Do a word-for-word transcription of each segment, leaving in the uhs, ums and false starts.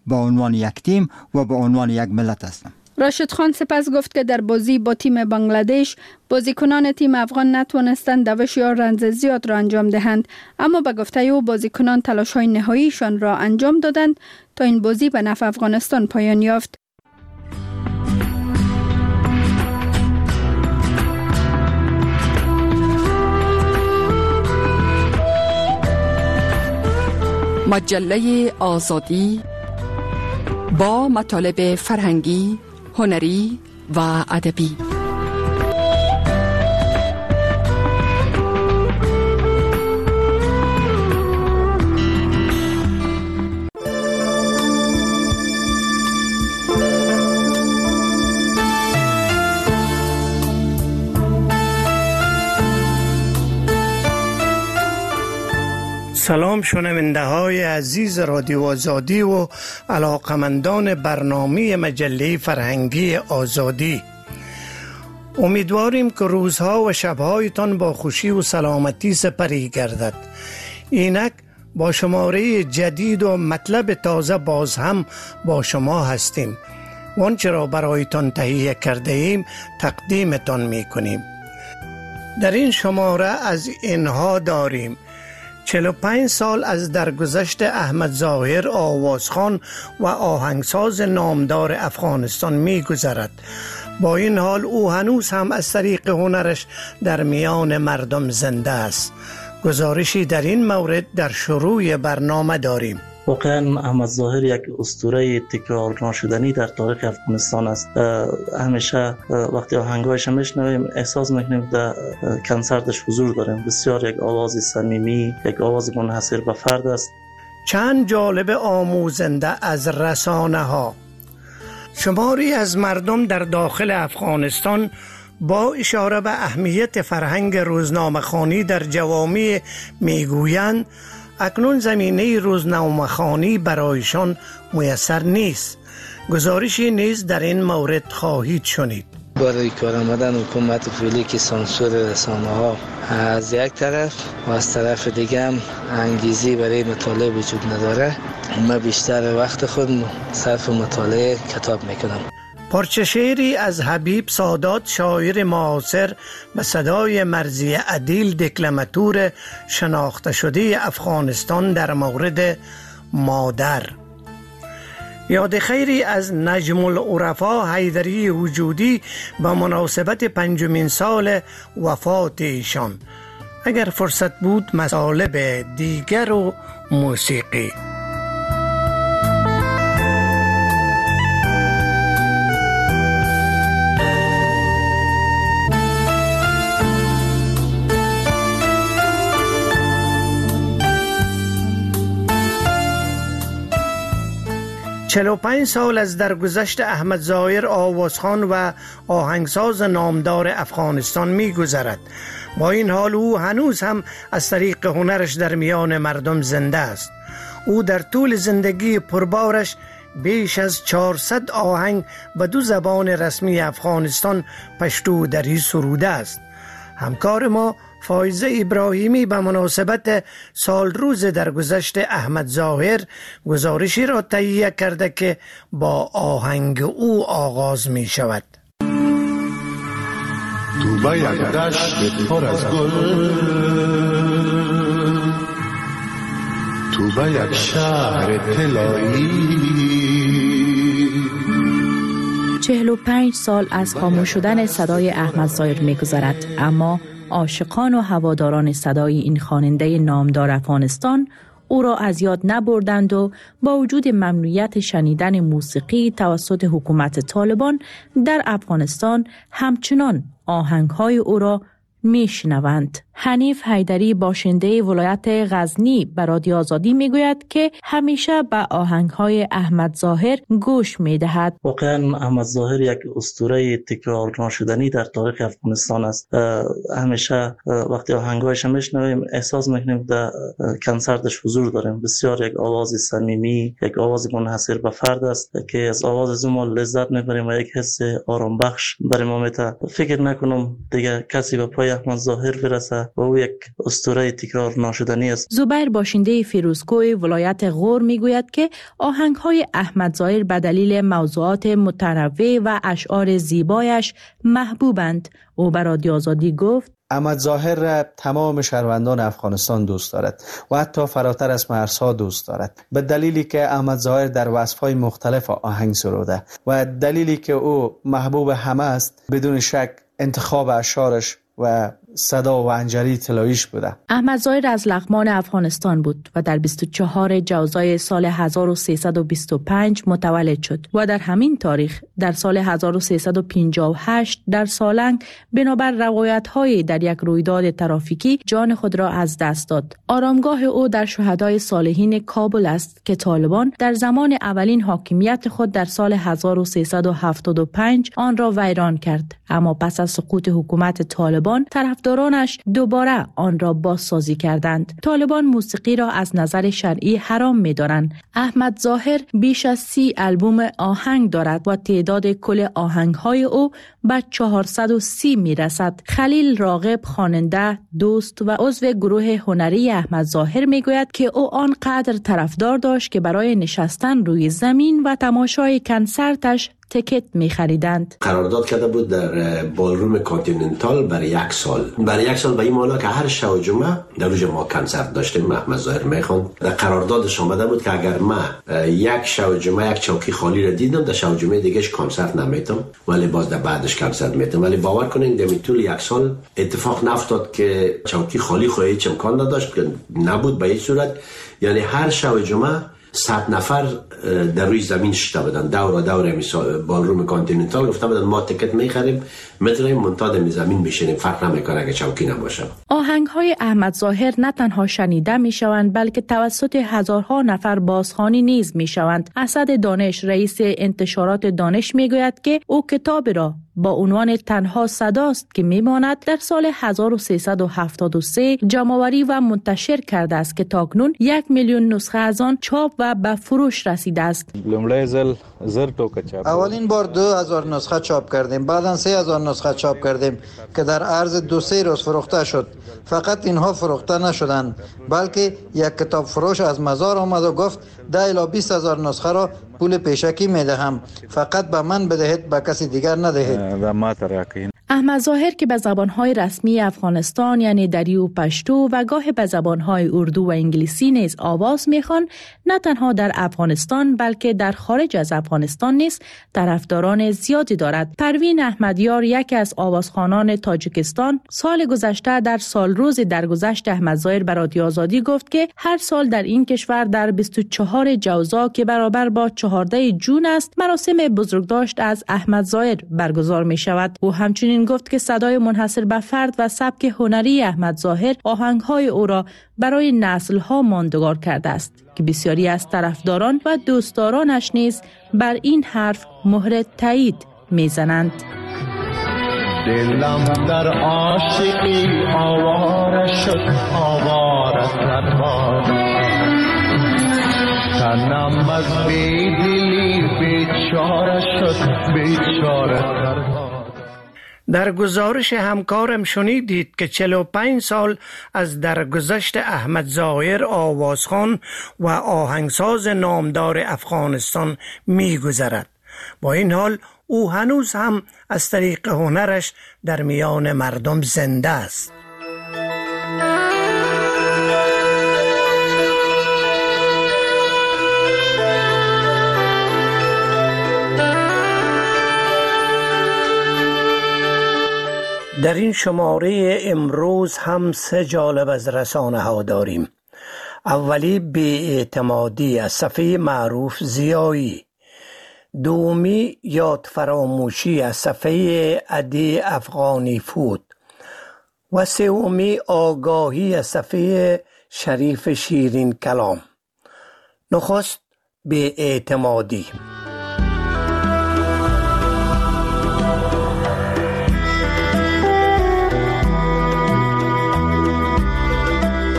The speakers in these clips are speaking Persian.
به عنوان یک تیم و به عنوان یک ملت هستم. راشد خان سپس گفت که در بازی با تیم بنگلادش بازیکنان تیم افغان نتوانستند دوش یا رنز زیاد را انجام دهند، اما به گفته او بازیکنان تلاش‌های نهاییشان را انجام دادند تا این بازی به نفع افغانستان پایان یافت. مجله آزادی با مطالب فرهنگی، هنری و ادبی. سلام شنونده های عزیز رادیو آزادی و علاقمندان برنامه مجله فرهنگی آزادی. امیدواریم که روزها و شبهایتان با خوشی و سلامتی سپری گردد. اینک با شماره جدید و مطلب تازه باز هم با شما هستیم. وانچه را برایتان تهیه کرده ایم تقدیمتان می کنیم. در این شماره از اینها داریم: چهل و پنج سال از درگذشت احمد ظاهر آوازخوان و آهنگساز نامدار افغانستان می گذرد. با این حال او هنوز هم از طریق هنرش در میان مردم زنده است. گزارشی در این مورد در شروع برنامه داریم. واقعا احمد ظاهر یک اسطوره تکرار ناشدنی در تاریخ افغانستان است. همیشه وقتی آهنگایش میشنویم احساس میکنیم در کنسرتش حضور داریم. بسیار یک آواز صمیمی، یک آواز منحصر به فرد است. چند جالب آموزنده از رسانه ها. شماری از مردم در داخل افغانستان با اشاره به اهمیت فرهنگ روزنامه‌خوانی در جوامع میگویند اکنون زمینه روزنامه‌خوانی برایشان میسر نیست. گزارشی نیز در این مورد خواهید شنید. برای کار آمدن حکومت فعلی که سانسور رسانه ها از یک طرف و از طرف دیگه هم انگیزی برای مطالعه وجود نداره، من بیشتر وقت خود صرف مطالعه کتاب میکنم. پارچه شعری از حبیب سادات شاعر معاصر به صدای مرزی عدیل دکلماتور شناخته شده افغانستان در مورد مادر. یاد خیری از نجم العرفا حیدری وجودی به مناسبت پنجمین سال وفات ایشان. اگر فرصت بود مطالب دیگر و موسیقی. چهل و پنج سال از درگذشت احمد ظاهر آوازخوان و آهنگساز نامدار افغانستان می گذرد. با این حال او هنوز هم از طریق هنرش در میان مردم زنده است. او در طول زندگی پربارش بیش از چهارصد آهنگ به دو زبان رسمی افغانستان پشتو و دری سروده است. همکار ما فایزه ابراهیمی به مناسبت سال روز درگذشت احمد ظاهر گزارشی را تهیه کرده که با آهنگ او آغاز می شود. تو با یک دشت پر از گل، تو با یک شهر طلایی. چهل و پنج سال از خاموش شدن صدای احمد ظاهر می گذرد، اما عاشقان و هواداران صدای این خواننده نامدار افغانستان او را از یاد نبردند و با وجود ممنوعیت شنیدن موسیقی توسط حکومت طالبان در افغانستان همچنان آهنگ‌های او را میشنوند. حنیف حیدری باشنده ولایت غزنی به رادیو آزادی میگوید که همیشه به آهنگ‌های احمد ظاهر گوش میدهد. واقعا احمد ظاهر یک اسطوره تکرار ناشدنی در تاریخ افغانستان است. همیشه وقتی آهنگایش میشنویم احساس میکنیم در کنسرتش حضور داریم. بسیار یک آواز صمیمی، یک آواز منحصر به فرد است که از آواز از ما لذت میبریم و یک حس آرام بخش برای ما میده. فکر نکنم دیگه کسی به پای آقای احمد ظاهر برسه و او یک اسطوره تکرار ناشدنی است. زبیر باشنده فیروزکوه ولایت غور میگوید که آهنگ‌های احمد ظاهر به دلیل موضوعات متنوع و اشعار زیبایش محبوبند. او به رادیو آزادی گفت احمد ظاهر را تمام شهروندان افغانستان دوست دارد و حتی فراتر از مرزها دوست دارد، به دلیلی که احمد ظاهر در وصف‌های مختلف آهنگ سروده و دلیلی که او محبوب همه است. بدون شک انتخاب اشعارش و صدا و انجری طلاییش بوده. احمد ظاهر از لغمان افغانستان بود و در بیست و چهارم جوزای سال هزار و سیصد و بیست و پنج متولد شد و در همین تاریخ در سال هزار و سیصد و پنجاه و هشت در سالنگ بنابر روایت‌های در یک رویداد ترافیکی جان خود را از دست داد. آرامگاه او در شهدای صالحین کابل است که طالبان در زمان اولین حاکمیت خود در سال هزار و سیصد و هفتاد و پنج آن را ویران کرد، اما پس از سقوط حکومت طالبان طرفدارانش دوباره آن را بازسازی کردند. طالبان موسیقی را از نظر شرعی حرام می‌دارند. احمد ظاهر بیش از سی آلبوم آهنگ دارد و تعداد کل آهنگ‌های او به چهارصد و سی می‌رسد. خلیل راغب خواننده، دوست و عضو گروه هنری احمد ظاهر می‌گوید که او آنقدر طرفدار داشت که برای نشستن روی زمین و تماشای کنسرتش تکت می خریدند. قرارداد کرده بود در بالروم کانتیننتال برای یک سال. برای یک سال به این معنی که هر شب و جمعه در روز ما کنسرت داشتیم. احمد ظاهر میخواند. در قراردادش آمده بود که اگر من یک شب و جمعه یک چوکی خالی را دیدم، در شب و جمعه دیگهش کنسرت نمیتم، ولی باز در بعدش کنسرت میتم. ولی باور کنین در طول یک سال اتفاق نفتاد که چوکی خالی خو هیچ امکان نداشت، که نبود به هیچ صورت. یعنی هر شب و جمعه صد نفر در روی زمین شده بودن، دور دور بالروم کانتیننتال گفته بودن ما تکت میخریم میتونیم منتها در زمین بشینیم، فرق نمیکنه اگه چوکی نباشه. آهنگ‌های احمد ظاهر نه تنها شنیده میشوند بلکه توسط هزارها نفر بازخوانی نیز میشوند. اسد دانش رئیس انتشارات دانش میگوید که او کتاب را با عنوان تنها صداست که میماند در سال هزار و سیصد و هفتاد و سه جمع‌آوری و منتشر کرده است که تاکنون یک میلیون نسخه از آن چاپ و به فروش رسیده است. اولین بار دو هزار نسخه چاپ کردیم، بعداً سه هزار نسخه چاپ کردیم که در عرض دو سه روز فروخته شد. فقط اینها فروخته نشدند، بلکه یک کتاب فروش از مزار آمد و گفت ده الی بیست هزار نسخه را پول پیشکی میدهم، فقط به من بدهید، به کسی دیگر ندهید. احمد ظاهر که به زبانهای رسمی افغانستان یعنی دری و پشتو و گاه به زبانهای اردو و انگلیسی نیز آواز میخوان، نه تنها در افغانستان بلکه در خارج از افغانستان نیز طرفداران زیادی دارد. پروین احمدیار یکی از آوازخوانان تاجیکستان سال گذشته در سال روز درگذشت احمد ظاهر به رادیو آزادی گفت که هر سال در این کشور در بیست و چهارم جوزا که برابر با چهاردهم جون است مراسم بزرگداشت از احمد ظاهر برگزار می شود. او همچنین گفت که صدای منحصر به فرد و سبک هنری احمد ظاهر آهنگ‌های او را برای نسل‌ها ماندگار کرده است که بسیاری از طرفداران و دوستدارانش نیز بر این حرف مهر تایید می‌زنند. دلم در عاشقی آواره شد، آواره در باد، تنم از بیدلی بیچاره شد، بیچاره در باد. در گزارش همکارم شنیدید که چهل و پنج سال از درگذشت احمد ظاهر آوازخوان و آهنگساز نامدار افغانستان می‌گذرد. با این حال او هنوز هم از طریق هنرش در میان مردم زنده است. در این شماره امروز هم سه جالب از رسانه ها داریم. اولی بی‌اعتمادی از صفحه معروف زیایی، دومی یاد فراموشی از صفحه عدی افغانی فود و سومی آگاهی از صفحه شریف شیرین کلام. نخست بی‌اعتمادی.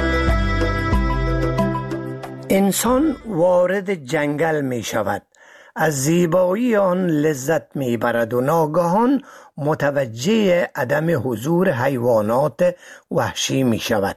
انسان وارد جنگل می شود از زیبایی آن لذت میبرد و ناگهان متوجه عدم حضور حیوانات وحشی می شود.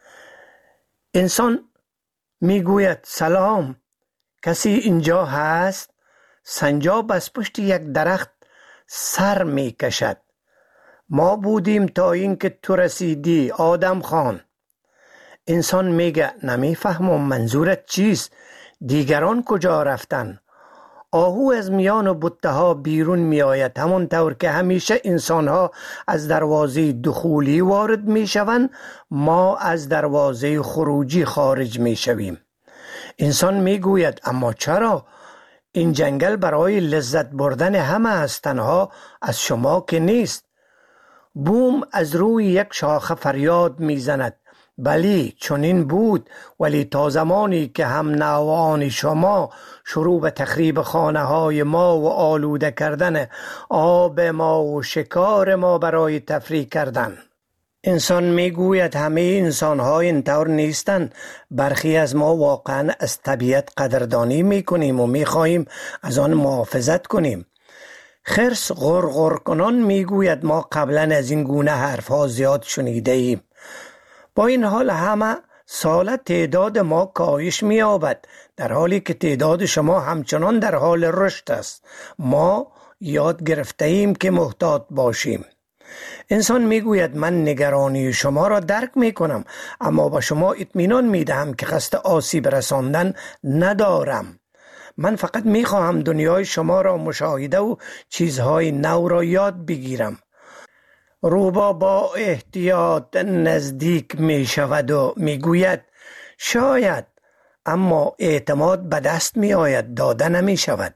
انسان میگوید سلام، کسی اینجا هست؟ سنجاب از پشت یک درخت سر می کشد. ما بودیم تا اینکه تو رسیدی آدم خان. انسان میگه نمیفهمم منظورت چیست؟ دیگران کجا رفتن؟ آهو از میان بوته ها بیرون می آید، همون طور که همیشه انسان ها از دروازه دخولی وارد می شوند، ما از دروازه خروجی خارج می شویم. انسان می گوید اما چرا؟ این جنگل برای لذت بردن همه است، تنها از شما که نیست. بوم از روی یک شاخه فریاد می زند. بلی چنین بود، ولی تا زمانی که هم نوعان شما شروع به تخریب خانه های ما و آلوده کردن آب ما و شکار ما برای تفریح کردن. انسان میگوید همه انسان ها اینطور نیستند. برخی از ما واقعا از طبیعت قدردانی میکنیم و میخواهیم از آن محافظت کنیم. خرس غرغر کنان میگوید ما قبلا از این گونه حرف ها زیاد شنیده ایم. با این حال همه سال تعداد ما کاهش می‌یابد، در حالی که تعداد شما همچنان در حال رشد است. ما یاد گرفته ایم که محتاط باشیم. انسان میگوید من نگرانی شما را درک میکنم، اما با شما اطمینان میدهم که قصد آسیب رساندن ندارم. من فقط میخواهم دنیای شما را مشاهده و چیزهای نو را یاد بگیرم. روبا با احتیاط نزدیک می شود و می گوید شاید، اما اعتماد به دست می آید، داده نمی شود.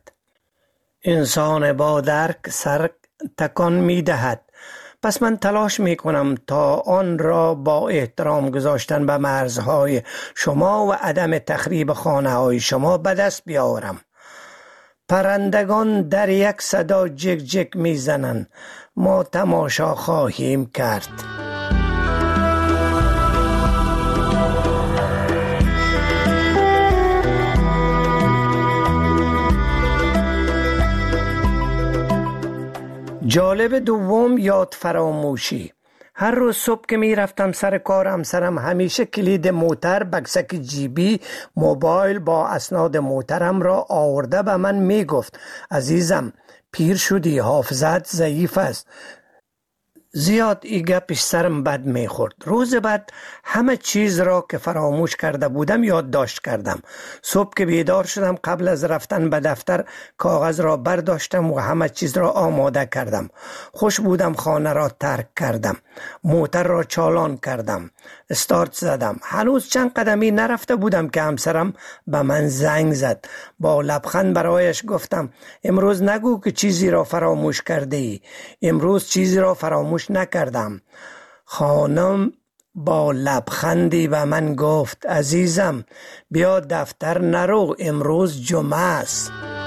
انسان با درک سر تکان می دهد. پس من تلاش می کنم تا آن را با احترام گذاشتن به مرزهای شما و عدم تخریب خانه های شما به دست بیاورم. پرندگان در یک صدا جک جک می زنند. ما تماشا خواهیم کرد. جالب دوم یاد فراموشی. هر روز صبح که می رفتم سر کار، همسرم همیشه کلید موتر، بکسک جیبی، موبایل با اسناد موترم را آورده به من می گفت عزیزم پیر شدی، حافظت ضعیف است. زیاد ای گپش سرم بد می خورد. روز بعد همه چیز را که فراموش کرده بودم یادداشت کردم. صبح که بیدار شدم قبل از رفتن به دفتر کاغذ را برداشتم و همه چیز را آماده کردم. خوش بودم خانه را ترک کردم. موتر را چالان کردم. استارت زدم. هنوز چند قدمی نرفته بودم که همسرم به من زنگ زد. با لبخند برایش گفتم امروز نگو که چیزی را فراموش کرده ای. امروز چیزی را فراموش نکردم. خانم با لبخندی به من گفت عزیزم بیا دفتر نرو، امروز جمعه است.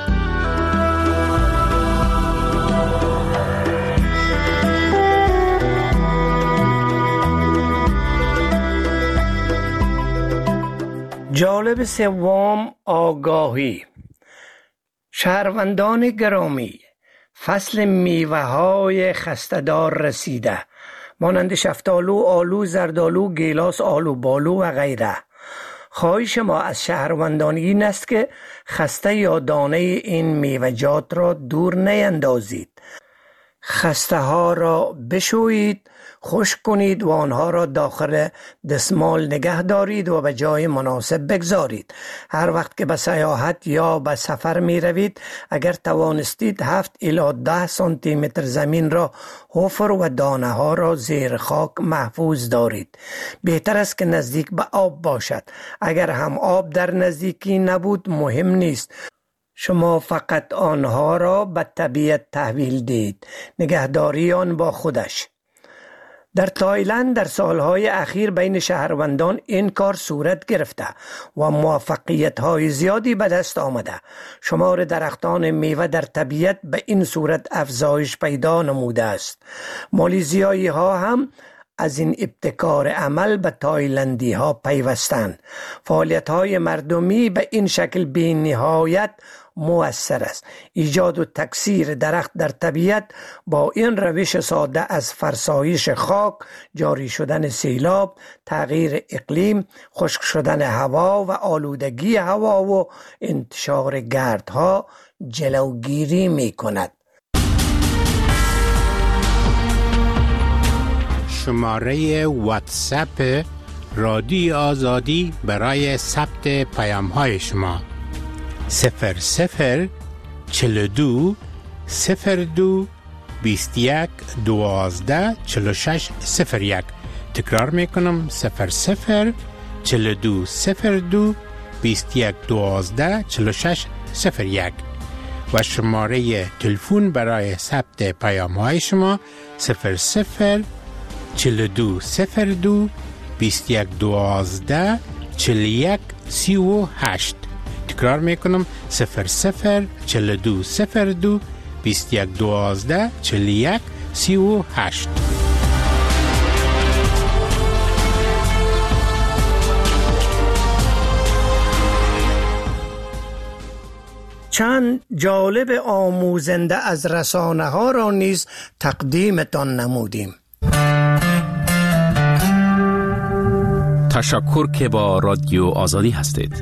جالب سوم آگاهی. شهروندان گرامی، فصل میوه های خسته‌دار رسیده، مانند شفتالو، آلو، زردالو، گیلاس، آلو بالو و غیره. خواهش ما از شهروندان این است که خسته یا دانه این میوه‌جات را دور نیندازید. خسته ها را بشویید، خشک کنید و آنها را داخل دستمال نگه دارید و به جای مناسب بگذارید. هر وقت که به سیاحت یا به سفر می روید، اگر توانستید هفت الی ده سانتی متر زمین را حفر و دانه ها را زیر خاک محفوظ دارید. بهتر است که نزدیک به آب باشد. اگر هم آب در نزدیکی نبود مهم نیست، شما فقط آنها را به طبیعت تحویل دید. نگهداری آن با خودش. در تایلند در سالهای اخیر بین شهروندان این کار صورت گرفته و موفقیت‌های زیادی به دست آمده. شمار درختان میوه در طبیعت به این صورت افزایش پیدا نموده است. مالیزیایی ها هم از این ابتکار عمل به تایلندی ها پیوستند. فعالیت های مردمی به این شکل بی نهایت مؤثر است. ایجاد و تکثیر درخت در طبیعت با این روش ساده از فرسایش خاک، جاری شدن سیلاب، تغییر اقلیم، خشک شدن هوا و آلودگی هوا و انتشار گردها جلوگیری می کند. شماره واتساپ رادیو آزادی برای ثبت پیام های شما صفر صفر چهل و دو صفر دو بیست و یک دوازده چهل و شش صفر یک. تکرار میکنم صفر صفر چهل و دو صفر دو بیست و یک دوازده چهل و شش صفر یک و شماره تلفن برای ثبت پیام های شما صفر صفر چهل و دو صفر دو بیست و یک دوازده چهل و یک سی و هشت. تکرار میکنم صفر صفر چهل و دو صفر دو بیست و یک دوازده چهل و یک سی و هشت. چند جالب آموزنده از رسانه ها را نیز تقدیمتان نمودیم. تشکر که با رادیو آزادی هستید.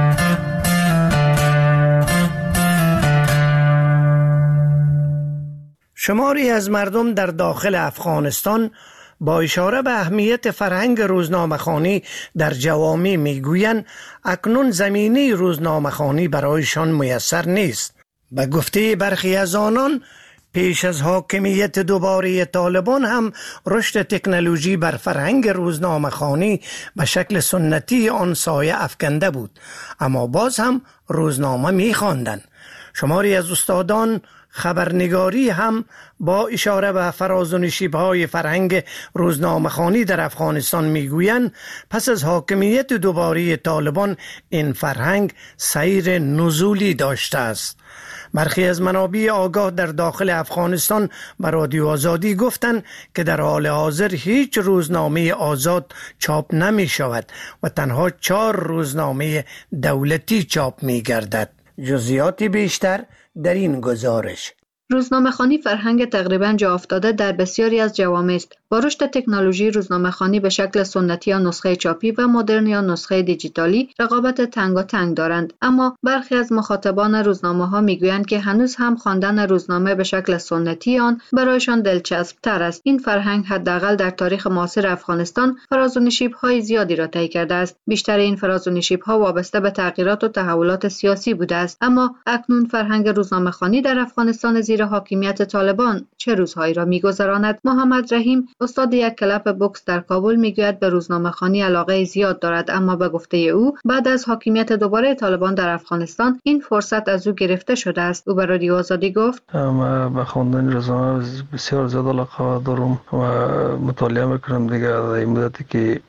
شماری از مردم در داخل افغانستان با اشاره به اهمیت فرهنگ روزنامه‌خوانی در جوامع میگویند اکنون زمینه روزنامه‌خوانی برایشان میسر نیست. به گفته برخی از آنان پیش از حاکمیت دوباره طالبان هم رشد تکنولوژی بر فرهنگ روزنامه‌خوانی به شکل سنتی آن سایه افکنده بود، اما باز هم روزنامه می‌خواندند. شماری از استادان خبرنگاری هم با اشاره به فراز و نشیب‌های فرهنگ روزنامه‌خوانی در افغانستان میگویند پس از حاکمیت دوباره طالبان این فرهنگ سیر نزولی داشته است. برخی از منابع آگاه در داخل افغانستان به رادیو آزادی گفتند که در حال حاضر هیچ روزنامه آزاد چاپ نمی شود و تنها چهار روزنامه دولتی چاپ می گردد. جزئیاتی بیشتر در این گزارش. روزنامه‌خوانی فرهنگ تقریباً جا افتاده در بسیاری از جوامع است. با رشد تکنولوژی روزنامه‌خوانی به شکل سنتی یا نسخه چاپی و مدرن یا نسخه دیجیتالی رقابت تنگاتنگ دارند، اما برخی از مخاطبان روزنامه‌ها میگویند که هنوز هم خواندن روزنامه به شکل سنتی آن برایشان دلچسب تر است. این فرهنگ حداقل در تاریخ معاصر افغانستان فراز و نشیب‌های زیادی را طی کرده است. بیشتر این فراز و نشیب‌ها وابسته به تغییرات و تحولات سیاسی بوده است، اما اکنون فرهنگ روزنامه‌خوانی در افغانستان زیر حاکمیت طالبان چه روزهایی را می‌گذراند؟ محمد رحیم استاد یک کلب بوکس در کابل میگوید به روزنامه‌خوانی علاقه زیاد دارد، اما به گفته او بعد از حاکمیت دوباره طالبان در افغانستان این فرصت از او گرفته شده است. او به رادیو آزادی گفت من به خواندن روزنامه بسیار زیاد علاقه دارم و مطالعه میکنم دیگه در این مدتی که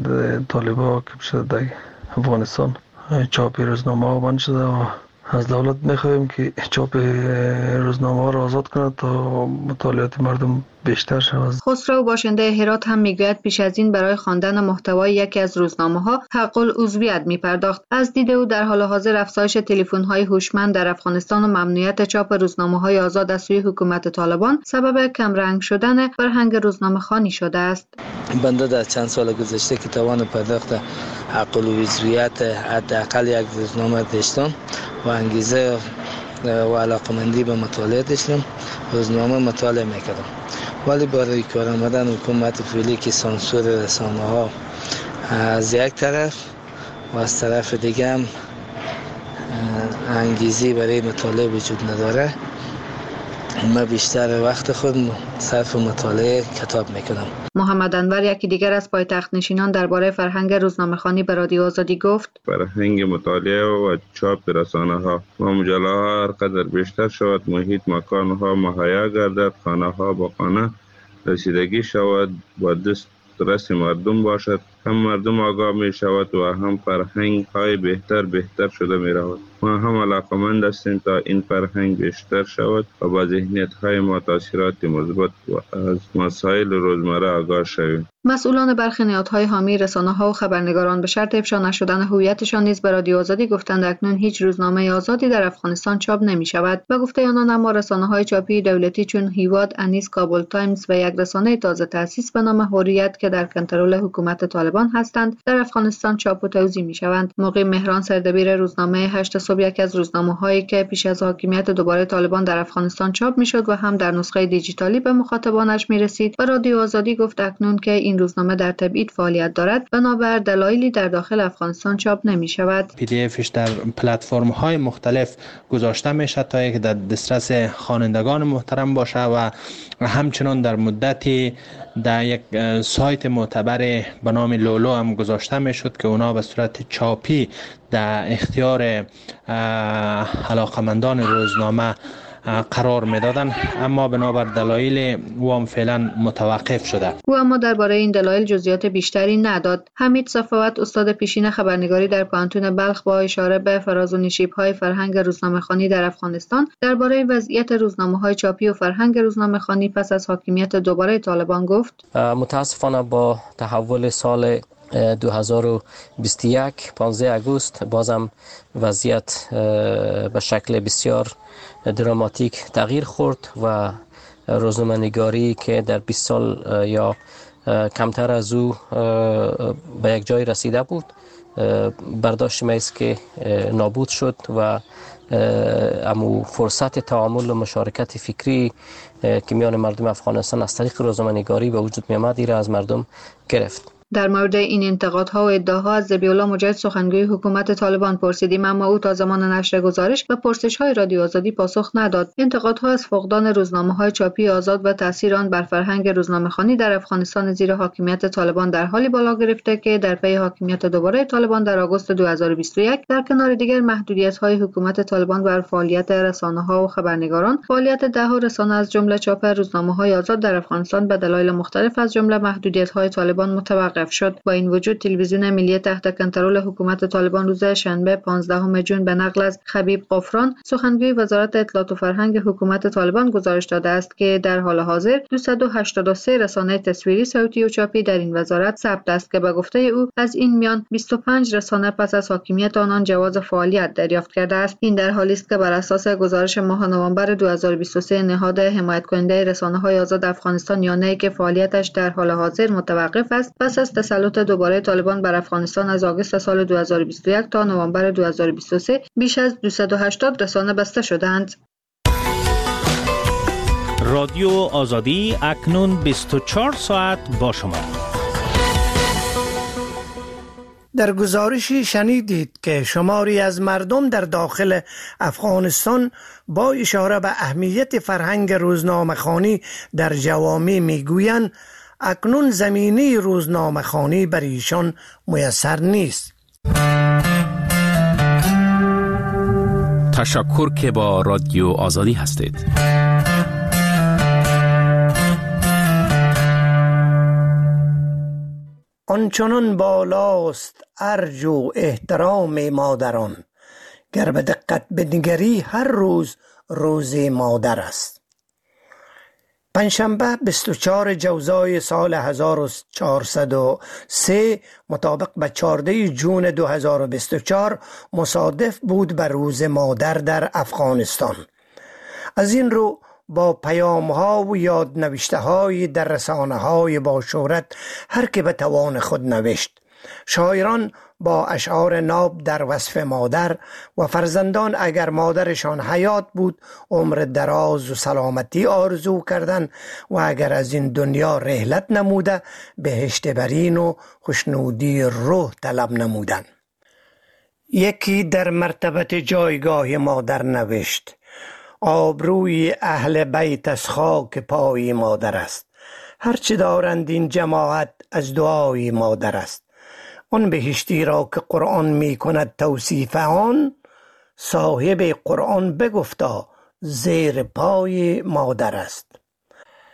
طالبان که شده در افغانستان چاپ روزنامه بند شده و از دولت میخواهیم که چاپ روزنامه ها را آزاد کند تا مطالعات مردم بیشتر شود. خسرو باشنده هرات هم میگوید پیش از این برای خواندن محتوای یکی از روزنامه ها حق العضویت میپرداخت. از دید او در حال حاضر افزایش تلفن های هوشمند در افغانستان و ممنوعیت چاپ روزنامه های آزاد از سوی حکومت طالبان سبب کمرنگ شدن فرهنگ روزنامه خوانی شده است. بنده در چند سال گذشته که توان پرداخت حق العضویت حداقل یک روزنامه داشتم و انگیزه و علاقمندی به مطالعه داشتم، روزنامه مطالعه میکردم، ولی برای کار آمدن حکومت فعلی که سانسور رسانه ها از یک طرف و از طرف دیگه هم انگیزی برای مطالعه وجود نداره، من بیشتر وقت خود صرف مطالعه کتاب میکنم. محمد انور یکی دیگر از پایتخت نشینان درباره فرهنگ روزنامه‌خوانی به رادیو آزادی گفت فرهنگ مطالعه و چاپ رسانه ها و مجله ها هر قدر بیشتر شود، محیط مکان ها مهیا گردد، خانه ها با خانه رسیدگی شود، با دست رس مردم باشد، هم مردم آگاه می شود و هم فرهنگ های بهتر بهتر شده می رود. ما هم علاقمند هستیم تا این فرهنگ بیشتر شود و با ذهنیت های ما تاثیرات مثبت و از مسائل روزمره آگاه شویم. مسئولان برخی نهادهای حامی رسانه‌ها و خبرنگاران به شرط افشا نشدن هویتشان نیز به رادیو آزادی گفتند اکنون هیچ روزنامه آزادی در افغانستان چاپ نمی‌شود. و گفته آنان اما رسانه‌های چاپی دولتی چون هیواد، انیس، کابل تایمز و یک رسانه تازه تأسیس به نام حریت که در کنترل حکومت طالبان هستند در افغانستان چاپ و توزیع می‌شوند. مقیم مهران سردبیر روزنامه هشت صبح یکی از روزنامه‌هایی که پیش از حاکمیت دوباره طالبان در افغانستان چاپ می‌شد و هم در نسخه دیجیتالی به مخاطبانش می‌رسید و رادیو آزادی گفت اکنون که این روزنامه در تبعید فعالیت دارد بنابر دلایلی در داخل افغانستان چاپ نمی شود. پی دی افش در پلتفرم های مختلف گذاشته می شود تا اینکه در دسترس خوانندگان محترم باشه و همچنان در مدتی در یک سایت معتبر به نام لولو هم گذاشته می شد که اونا به صورت چاپی در اختیار علاقمندان روزنامه قرار میدادن، اما بنابر دلایل او هم فعلا متوقف شده. او اما درباره این دلایل جزئیات بیشتری نداد. حمید صفوت استاد پیشین خبرنگاری در پانتون بلخ با اشاره به فراز و نشیب‌های فرهنگ روزنامه‌خوانی در افغانستان درباره وضعیت روزنامه‌های چاپی و فرهنگ روزنامه‌خوانی پس از حاکمیت دوباره طالبان گفت: متاسفانه با تحول سال دو هزار و بیست و یک پانزده آگوست بازم وضعیت به شکل بسیار دراماتیک تغییر خورد و روزنامه‌نگاری که در بیست سال یا کمتر از او به یک جای رسیده بود برداشت ما است که نابود شد و امو فرصت تعامل و مشارکت فکری که میان مردم افغانستان از طریق روزنامه‌نگاری به وجود می آمد را از مردم گرفت. در مورد این انتقادها و ادعاها از ذبیح‌الله مجاهد سخنگوی حکومت طالبان پرسیدیم، اما او تا زمان نشر گزارش و پرسش‌های رادیو آزادی پاسخ نداد. انتقادها از فقدان روزنامه‌های چاپی آزاد و تاثیر آن بر فرهنگ روزنامه‌خوانی در افغانستان زیر حاکمیت طالبان در حالی بالا گرفته که در پی حاکمیت دوباره طالبان در آگوست دو هزار و بیست و یک در کنار دیگر محدودیت‌های حکومت طالبان بر فعالیت رسانه‌ها و خبرنگاران، فعالیت ده‌ها رسانه از جمله چاپ روزنامه‌های آزاد در افغانستان به دلایل مختلف از جمله محدودیت‌های طالبان متوقف شد. با این وجود تلویزیون ملی تحت کنترل حکومت طالبان روز شنبه پانزدهم ژوئن به نقل از خبیب قفران سخنگوی وزارت اطلاعات و فرهنگ حکومت طالبان گزارش داده است که در حال حاضر دویست و هشتاد و سه رسانه تصویری، صوتی و چاپی در این وزارت ثبت است که به گفته او از این میان بیست و پنج رسانه پس از حاکمیت آنان جواز فعالیت دریافت کرده است. این در حالی است که بر اساس گزارش ماه نوامبر دو هزار و بیست و سه نهاد حمایت کننده رسانه‌های آزاد افغانستان یا نه که فعالیتش در حال حاضر متوقف است، پس از تسلط دوباره طالبان بر افغانستان از آگوست سال دو هزار و بیست و یک تا نوامبر دو هزار و بیست و سه بیش از دویست و هشتاد رسانه بسته شدند. رادیو آزادی اکنون بیست و چهار ساعت با شما. در گزارشی شنیدید که شماری از مردم در داخل افغانستان با اشاره به اهمیت فرهنگ روزنامه‌خوانی در جوامع میگویند اکنون زمینه روزنامه‌خوانی بر ایشان میسر نیست. تشکر که با رادیو آزادی هستید. آنچنان بالاست ارج و احترام مادران، گر به دقت بنگری هر روز روز مادر است. پنجشنبه بیست و چهارم جوزای سال هزار و چهارصد و سه مطابق به چهاردهم ژوئن دو هزار و بیست و چهار مصادف بود به روز مادر در افغانستان. از این رو با پیام‌ها و یادنوشته‌های در رسانه‌های با شهرت هر که به توان خود نوشت. شاعران با اشعار ناب در وصف مادر و فرزندان اگر مادرشان حیات بود عمر دراز و سلامتی آرزو کردند و اگر از این دنیا رحلت نموده بهشت برین و خوشنودی روح طلب نمودند. یکی در مرتبت جایگاه مادر نوشت: آبروی اهل بیت از خاک پای مادر است، هرچه دارند این جماعت از دعای مادر است. آن بهشتی را که قرآن می کند توصیف آن، صاحب قرآن بگفتا زیر پای مادر است.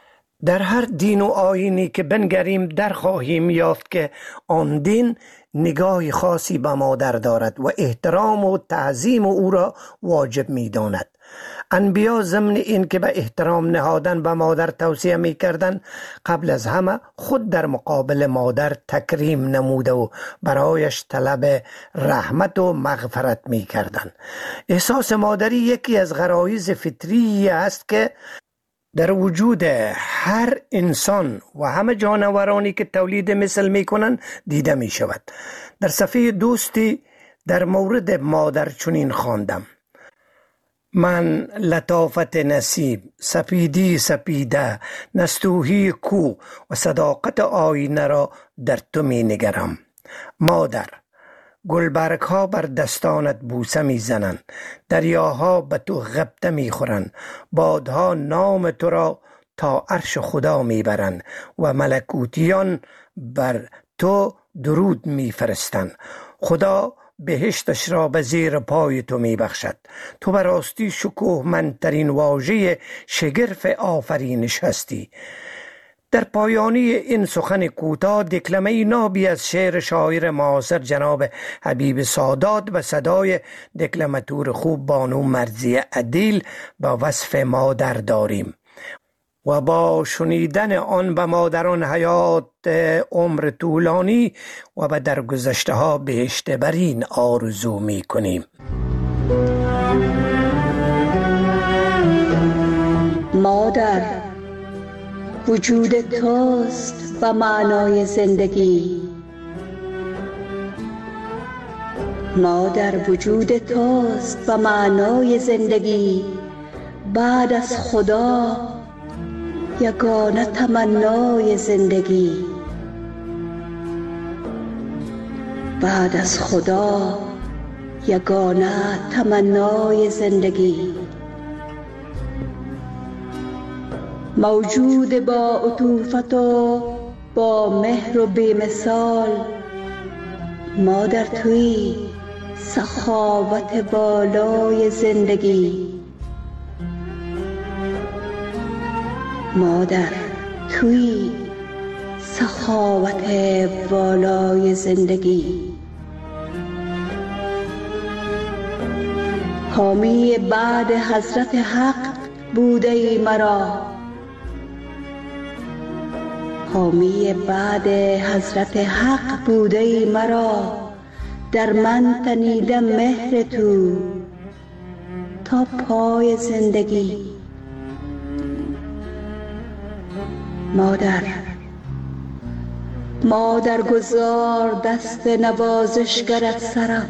در هر دین و آیینی که بنگریم در خواهیم یافت که آن دین نگاه خاصی به مادر دارد و احترام و تعظیم او را واجب می داند. انبیا ضمن این که به احترام نهادن به مادر توصیه می کردن، قبل از همه خود در مقابل مادر تکریم نموده و برایش طلب رحمت و مغفرت می کردن. احساس مادری یکی از غرایز فطری است که در وجود هر انسان و همه جانورانی که تولید مثل می کنند دیده می شود. در صفحه دوستی در مورد مادر چنین خواندم: من لطافت نصیب، سپیدی سپیده، نستوهی کو و صداقت آینه را در تو می نگرم. مادر، گلبرگ ها بر دستانت بوسه می زنند، دریاها به تو غبطه می خورند، بادها نام تو را تا عرش خدا می برند و ملکوتیان بر تو درود می فرستند. خدا بهشتش را به زیر پای تو می بخشد. تو به راستی شکوهمندترین واژه شگرف آفرینش هستی. در پایانی این سخن کوتاه دکلمه نابی از شعر شاعر معاصر جناب حبیب سادات به صدای دکلماتور خوب بانو مرضیه عدیل با وصف مادر داریم و با شنیدن آن به مادران حیات عمر طولانی و به درگذشته ها بهشت برین آرزو می کنیم. مادر، وجود توست و معنای زندگی. مادر، وجود توست و معنای زندگی. بعد از خدا یگانه تمنای زندگی. بعد از خدا یگانه تمنای زندگی. موجود با عطوفت و با مهر و بی‌مثال، مادر توی سخاوت بالای زندگی. مادر توی سخاوت بالای زندگی. حامی بعد حضرت حق بوده ای مرا. حامی بعد حضرت حق بوده ای مرا. در من تنیدم مهر تو تا پای زندگی. مادر، مادر گذار دست نوازشگرت سرم.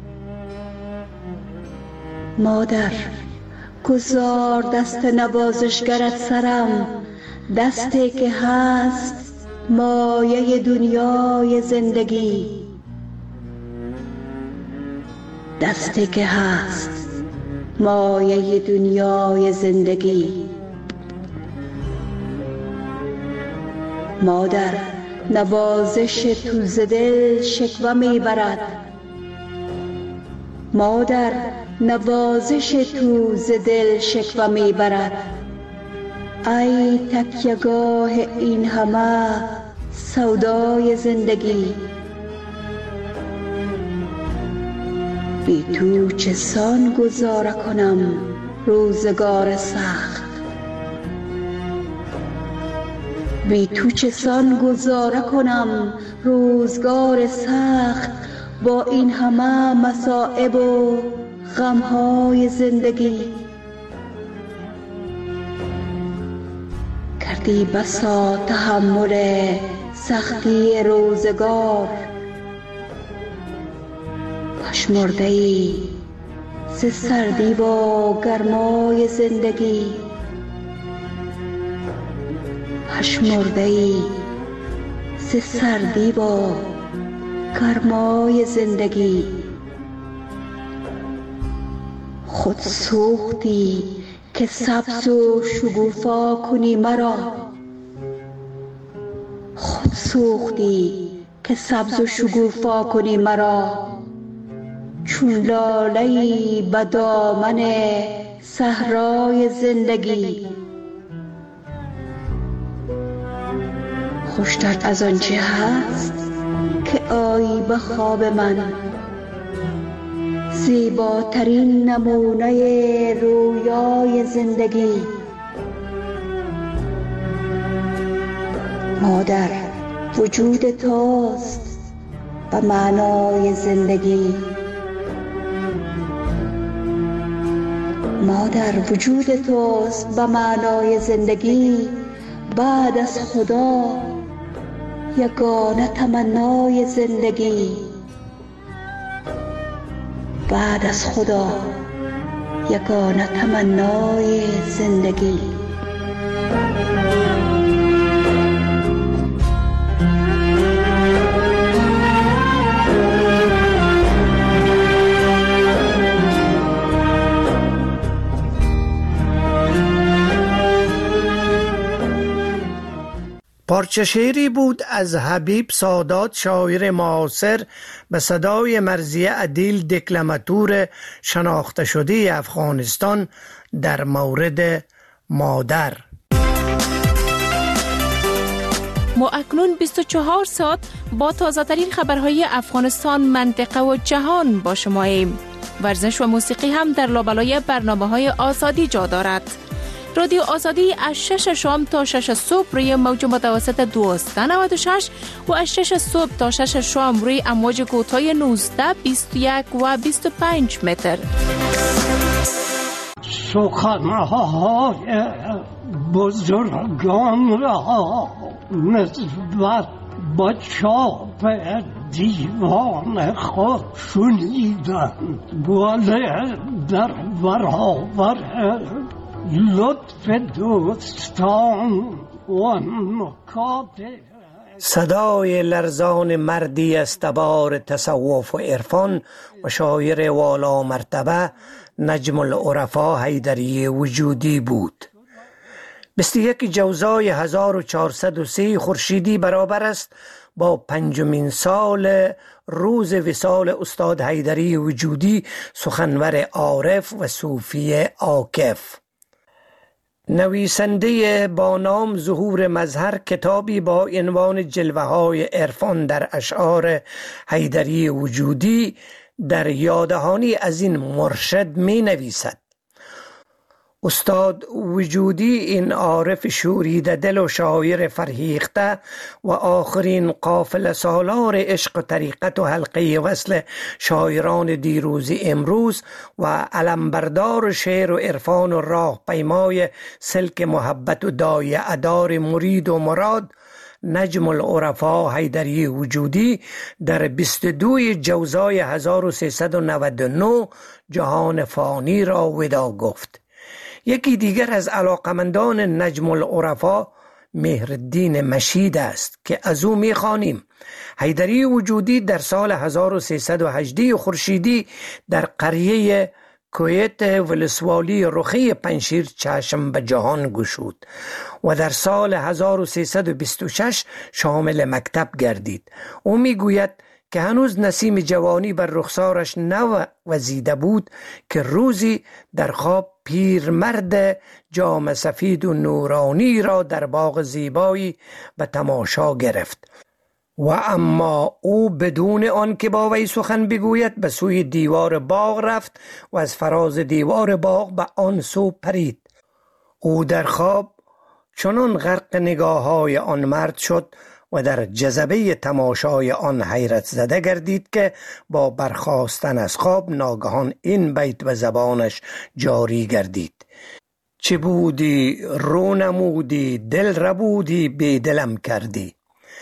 مادر گذار دست نوازشگرت سرم، دستی که هست مایه دنیای زندگی. دستی که هست مایه دنیای زندگی. مادر، نوازش تو ز دل شکوه میبرد. مادر، نوازش تو ز دل شکوه میبرد. ای تکیه‌گاه این همه سودای زندگی. بی تو چسان گذاره کنم روزگار سخت. بی تو چسان گذاره کنم روزگار سخت، با این همه مصائب و غمهای زندگی. کردی بسا تحمل سختی روزگار، پشمرده ای ز سردی و گرمای زندگی. پشمرده ای ز سردی و گرمای زندگی. خود سوختی که سبز و شگوفا کنی مرا. خود سوختی که سبز و شگوفا کنی مرا. چون لاله‌ای به دامن صحرای زندگی. خوشتر از آنچه هست که آیی به خواب من، زیباترین نمونه رویای زندگی. مادر، وجود توست و معنای زندگی. مادر، وجود توست و معنای زندگی. بعد از خدا یگانه تمنای زندگی. بعد از خدا یگانه تمنای زندگی. پارچه شعری بود از حبیب سادات، شاعر معاصر، به صدای مرضیه عدیل، دکلماتور شناخته شده افغانستان در مورد مادر. ما اکنون بیست و چهار ساعت با تازه ترین خبرهای افغانستان، منطقه و جهان با شماییم. ورزش و موسیقی هم در لابلای برنامه‌های آزادی جا دارد. رادیو آزادی از شش شام تا شش صبح روی موج متوسط دویست و نود و شش و از شش صبح تا شش شام روی امواج کوتاه نوزده، بیست و یک و بیست و پنج متر. سخنهای بزرگان را نسبت با چاپ دیوان خود شنیدند، ولی در برابر لطف دوستان و نکات صدای لرزان مردی از تبار تصوف و عرفان و شاعر والا مرتبه نجم العرفا حیدری وجودی بود. بیست و یک جوزای هزار و چهارصد و سه خورشیدی برابر است با پنجمین سال روز وصال استاد حیدری وجودی، سخنور عارف و صوفی عاکف. نویسنده با نام ظهور مظهر کتابی با عنوان جلوه های عرفان در اشعار حیدری وجودی در یاددهانی از این مرشد می نویسد: استاد وجودی این عارف شوریده دل و شاعر فرهیخته و آخرین قافله سالار عشق و طریقت و حلقه وصل شاعران دیروز امروز و علمبردار شعر و عرفان و راه پیمای سلک محبت و دایه ادار مرید و مراد، نجم العرفا حیدری وجودی در بیست و دو جوزای هزار و سیصد و نود و نه جهان فانی را وداع گفت. یکی دیگر از علاقمندان نجم العرفا مهرالدین مشید است که از او می‌خوانیم: حیدری وجودی در سال هزار و سیصد و هجده خورشیدی در قریه کویت ولسوالی رخی پنشیر چشم به جهان گشود و در سال هزار و سیصد و بیست و شش شامل مکتب گردید. او میگوید که هنوز نسیم جوانی بر رخسارش نوزیده بود که روزی در خواب پیرمرد جام سفید و نورانی را در باغ زیبایی به تماشا گرفت و اما او بدون آن که با وی سخن بگوید به سوی دیوار باغ رفت و از فراز دیوار باغ به آن سو پرید. او در خواب چنان غرق نگاه های آن مرد شد و در جذبه تماشای آن حیرت زده گردید که با برخاستن از خواب ناگهان این بیت به زبانش جاری گردید: چه بودی رو نمودی دل ربودی بی دلم کردی.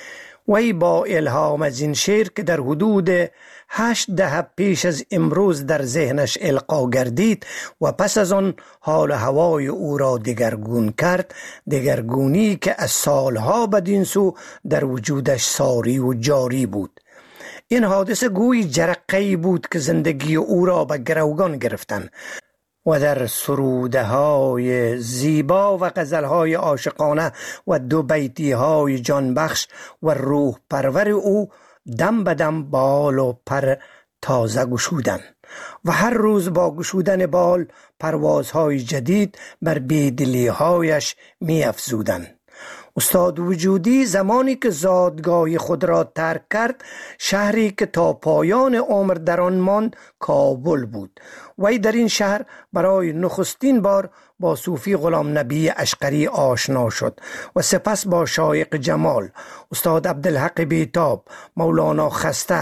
وی با الهام از این شعر که در حدود هشت دهه پیش از امروز در ذهنش القا گردید و پس از آن حال هوای او را دگرگون کرد، دگرگونی که از سالها بدین سو در وجودش ساری و جاری بود. این حادثه گوی جرقه‌ای بود که زندگی او را به گروگان گرفتن و در سروده های زیبا و غزل های عاشقانه و دو بیتی های جانبخش و روح پرور او دم به دم بال و پر تازه گشودن و هر روز با گشودن بال پروازهای جدید بر بیدلی هایش می افزودن استاد وجودی زمانی که زادگاه خود را ترک کرد، شهری که تا پایان عمر در آن ماند کابل بود. وی در این شهر برای نخستین بار با صوفی غلام نبی اشقری آشنا شد و سپس با شایق جمال، استاد عبدالحق بیتاب، مولانا خسته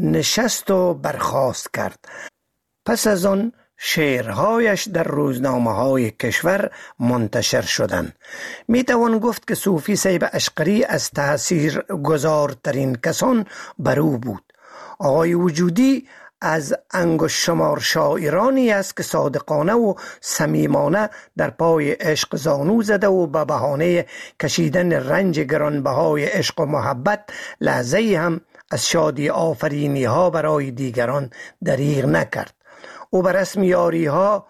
نشست و برخاست کرد. پس از آن شعرهایش در روزنامه های کشور منتشر شدند. می توان گفت که صوفی صیب اشقری از تأثیر گذارترین کسان برو بود. آقای وجودی از انگشت شمار شاعرانی است که صادقانه و صمیمانه در پای عشق زانو زده و به بهانه کشیدن رنج گرانبهای عشق و محبت لحظه‌ای هم از شادی آفرینی ها برای دیگران دریغ نکرد. او به رسم یاری ها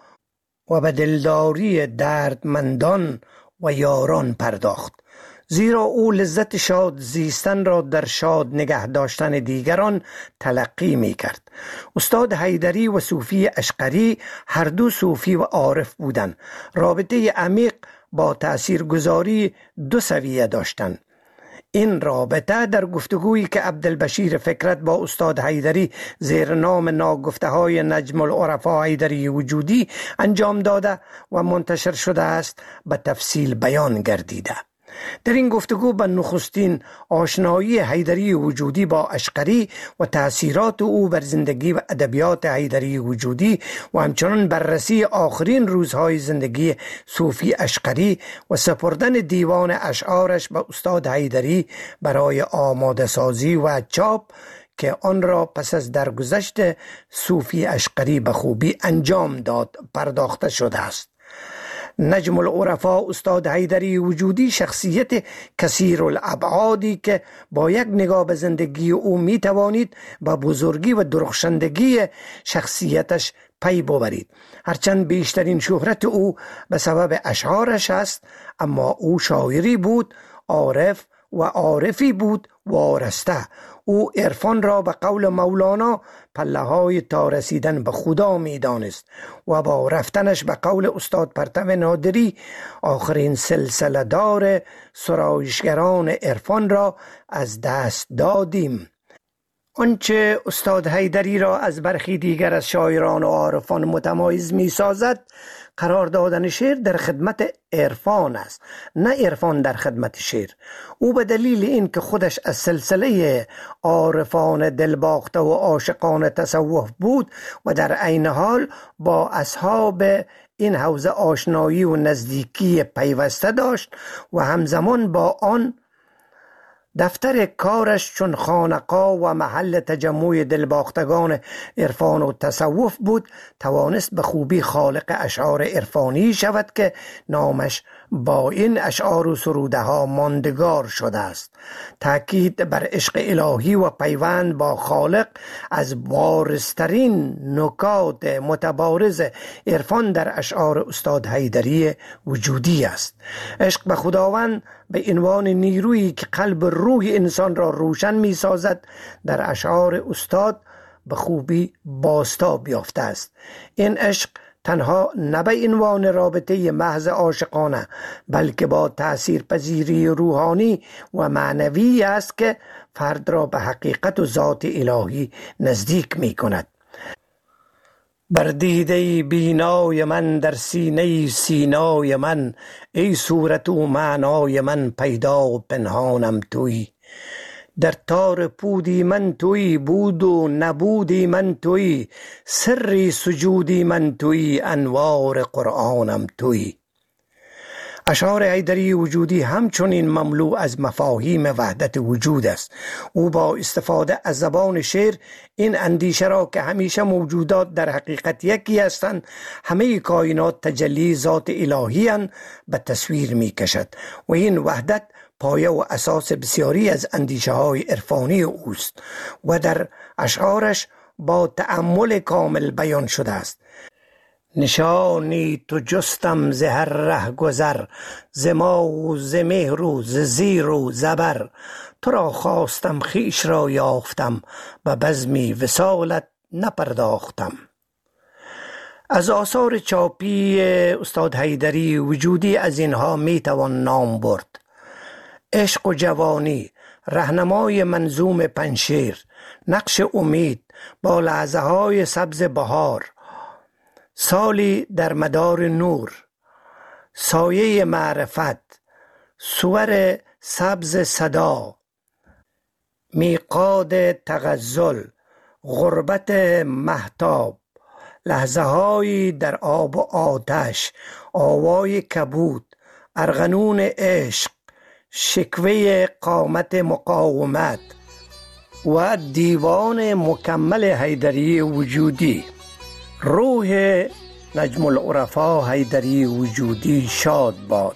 و به دلداری دردمندان و یاران پرداخت، زیرا او لذت شاد زیستن را در شاد نگه داشتن دیگران تلقی می کرد. استاد حیدری و صوفی اشقری هر دو صوفی و عارف بودند. رابطه عمیق با تاثیرگذاری دو سویه داشتند. این رابطه در گفتگویی که عبدالبشیر فکرت با استاد حیدری زیر نام ناگفته های نجم العرفا حیدری وجودی انجام داده و منتشر شده است به تفصیل بیان گردیده. در این گفتگو به نخستین آشنایی حیدری وجودی با اشقری و تأثیرات او بر زندگی و ادبیات حیدری وجودی و همچنان بررسی آخرین روزهای زندگی صوفی اشقری و سپردن دیوان اشعارش به استاد حیدری برای آماده سازی و چاپ که آن را پس از درگذشت صوفی اشقری به خوبی انجام داد پرداخته شده است. نجم العرفا استاد حیدری وجودی شخصیت کثیر الابعادی که با یک نگاه به زندگی او می توانید با بزرگی و درخشندگی شخصیتش پی ببرید. هرچند بیشترین شهرت او به سبب اشعارش است، اما او شاعری بود، عارف و عارفی بود وارسته. او عرفان را به قول مولانا پله های تا رسیدن به خدا می دانست و با رفتنش به قول استاد پرتو نادری آخرین سلسله دار سرایشگران عرفان را از دست دادیم. آنچه استاد حیدری را از برخی دیگر از شاعران و عارفان متمایز می سازد قرار دادن شعر در خدمت عرفان است، نه عرفان در خدمت شعر. او به دلیل این که خودش از سلسله عارفان دلباخته و عاشقان تصوف بود و در عین حال با اصحاب این حوزه آشنایی و نزدیکی پیوسته داشت و همزمان با آن دفتر کارش چون خانقاه و محل تجمع دلباختگان عرفان و تصوف بود، توانست به خوبی خالق اشعار عرفانی شود که نامش با این اشعار و سروده ها ماندگار شده است. تأکید بر عشق الهی و پیوند با خالق از بارزترین نکات متبارز عرفان در اشعار استاد حیدری وجودی است. عشق به خداوند به عنوان نیرویی که قلب روح انسان را روشن می سازد در اشعار استاد به خوبی بازتاب یافته است. این عشق تنها نه به عنوان رابطه محض عاشقانه بلکه با تأثیر پذیری روحانی و معنوی است که فرد را به حقیقت و ذات الهی نزدیک می کند. بر دیده بینای من در سینه سینای من، ای صورت و معنای من پیدا و پنهانم توی. در تار پودی من توی، بود و نبودی من توی، سری سجودی من توی، انوار قرآنم توی. اشعار حیدری وجودی همچنین مملو از مفاهیم وحدت وجود است. او با استفاده از زبان شعر این اندیشه را که همیشه موجودات در حقیقت یکی هستند، همه کائنات تجلی ذات الهی اند، به تصویر می کشد و این وحدت پایه و اساس بسیاری از اندیشه های عرفانی اوست و در اشعارش با تأمل کامل بیان شده است. نشانی تو جستم ز هر ره گذر، ز ما و ز مهر و ز زیر و زبر، تو را خواستم خویش را یافتم، به بزمی وصالت نپرداختم. از آثار چاپی استاد حیدری وجودی از اینها می توان نام برد: عشق و جوانی، رهنمای منظوم پنشیر، نقش امید با لحظه های سبز بهار، سالی در مدار نور، سایه معرفت، صور سبز صدا، میقات تغزل، غربت مهتاب، لحظه هایی در آب و آتش، آوای کبود، ارغنون عشق، شکوه قامت مقاومت و دیوان مکمل حیدری وجودی. روح نجم العرفا حیدری وجودی شاد باد.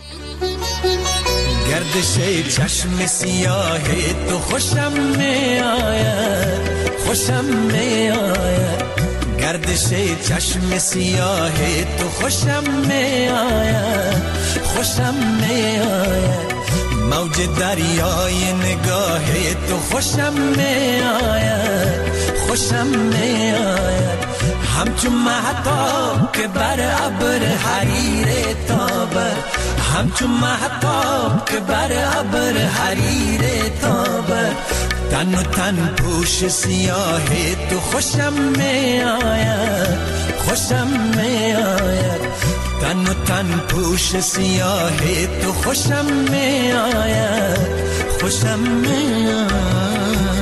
گردش چشم سیاه تو خوشم می آید، خوشم می آید. گردش چشم سیاه تو خوشم می آید، خوشم می آید. موج دریای نگاه تو خوشم می آید، خوشم می آید. همچون مهتاب که بر ابر حریر تابد، همچون مهتاب که بر ابر حریر تابد. تن و تن پوش سیاه تو خوشم می آید، خوشم می آید. تن و تن پوش سیاه تو خوشم می آید، خوشم می آید.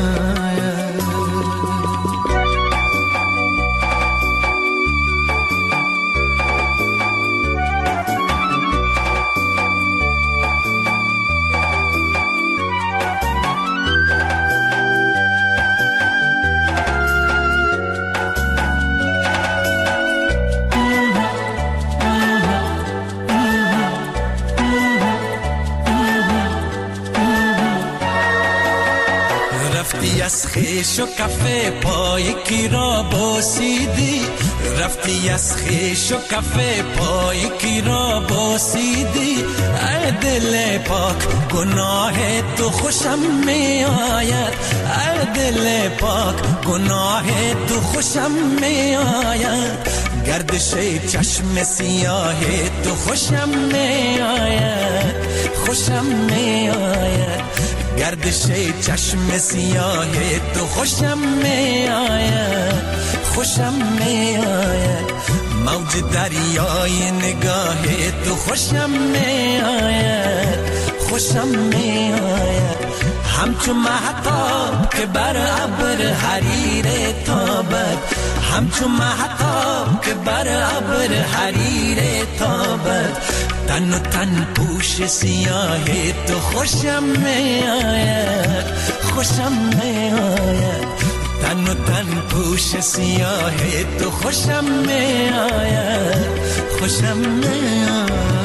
از خیش و کفه پای کی را بوسیدی، رفتی از خیش و کفه پای کی را بوسیدی. ای دل پاک گناه تو خوشم می آید، ای دل پاک گناه تو خوشم می آید. گردش چشم سیاه تو خوشم می آید، خوشم می آید. گردش چشم سیاه تو خوشم می آید، خوشم می آید. موج دریای نگاه تو خوشم می آید، خوشم می آید. همچون مهتاب که بر ابر حریر تابد، همچون مهتاب که بر ابر حریر تابد. تن و تن پوش سیاه تو خوشم می آید، خوشم می آید. تن و تن پوش سیاه تو خوشم می آید، خوشم می آید.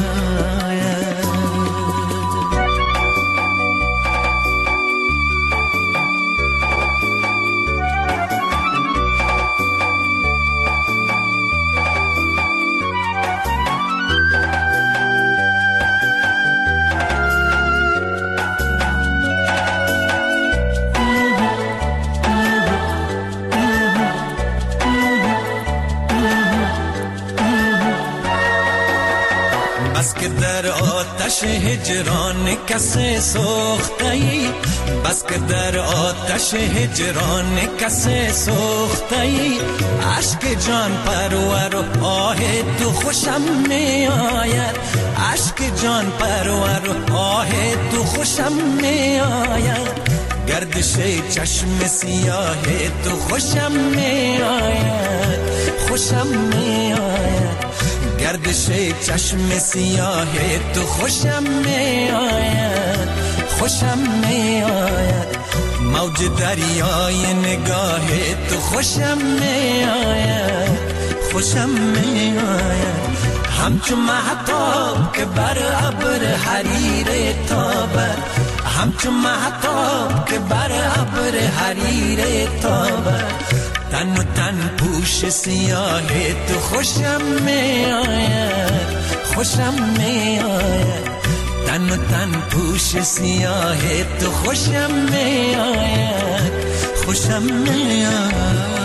در آتش هجران کسی سوخته‌ای، بس که در آتش هجران کسی سوخته‌ای. عشق جان پرور و آه تو خوشم می آید، عشق جان پرور و آه تو خوشم می آید. گردش چشم سیاه تو خوشم می آید، خوشم می آید. گردش چشم سیاه تو خوشم می آید، خوشم می آید. موج دریای نگاه تو خوشم می آید، خوشم می آید. همچون مهتاب که بر ابر حریر تابد، همچون مهتاب که بر ابر حریر تابد. تن و تن پوش سیاه تو خوشم می آید، خوشم می آید. تن و تن پوش سیاه تو خوشم می آید، خوشم می آید.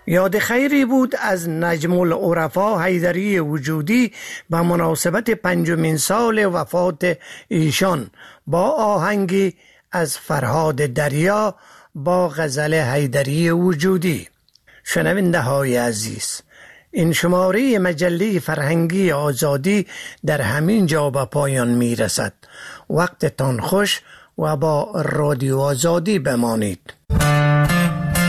یاد خیری بود از نجم العرفا حیدری وجودی به مناسبت پنجمین سال وفات ایشان با آهنگی از فرهاد دریا با غزل حیدری وجودی. شنونده های عزیز، این شماره مجله فرهنگی آزادی در همین جا به پایان می رسد. وقتتان خوش و با رادیو آزادی بمانید.